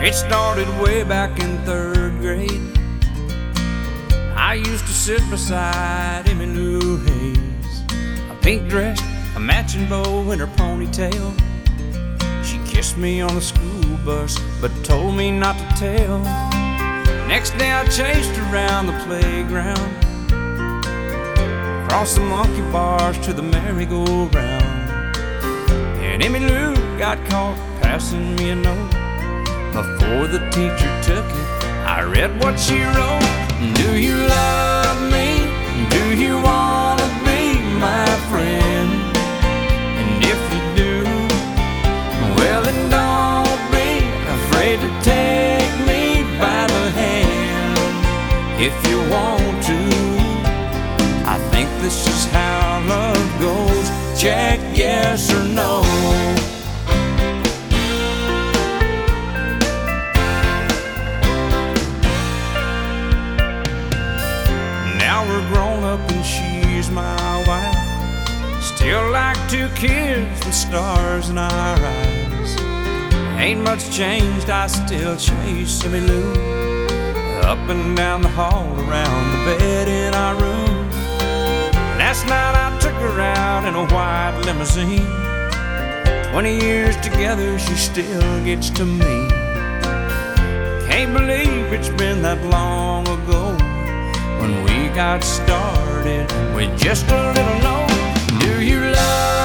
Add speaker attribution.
Speaker 1: It started way back in 3rd grade. I used to sit beside Emmy Lou Hayes, a pink dress, a matching bow in her ponytail. She kissed me on the school bus, but told me not to tell. Next day I chased her around the playground, across the monkey bars to the merry-go-round. And Emmy Lou got caught passing me a note. Before the teacher took it, I read what she wrote. Do you love me? Do you want to be my friend? And if you do, well then don't be afraid to take me by the hand. If you want to, I think this is how love goes. Check yes or no. We're grown up and she's my wife, still like 2 kids with stars in our eyes. Ain't much changed, I still chase Emmy Lou up and down the hall, around the bed in our room. Last night I took her out in a white limousine. 20 years together, she still gets to me. Can't believe it's been that long ago when we got started with just a little note. Do you love